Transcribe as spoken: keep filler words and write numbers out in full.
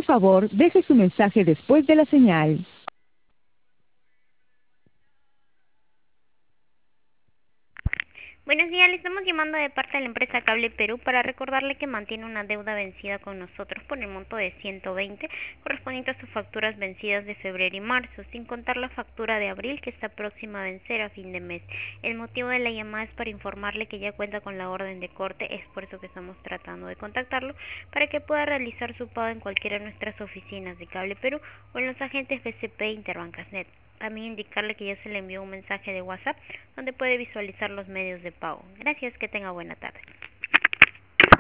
favor, deje su mensaje después de la señal. Buenos días, le estamos llamando de parte de la empresa Cable Perú para recordarle que mantiene una deuda vencida con nosotros por el monto de ciento veinte, correspondiente a sus facturas vencidas de febrero y marzo, sin contar la factura de abril que está próxima a vencer a fin de mes. El motivo de la llamada es para informarle que ya cuenta con la orden de corte, es por eso que estamos tratando de contactarlo para que pueda realizar su pago en cualquiera de nuestras oficinas de Cable Perú o en los agentes B C P e Interbancasnet. También indicarle que ya se le envió un mensaje de WhatsApp donde puede visualizar los medios de pago. Gracias, que tenga buena tarde.